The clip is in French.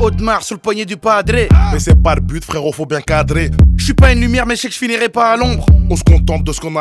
Audemars sur le poignet du padré. Mais c'est pas le but frérot, faut bien cadrer. Je suis pas une lumière mais je sais que je finirai pas à l'ombre. On se contente de ce qu'on a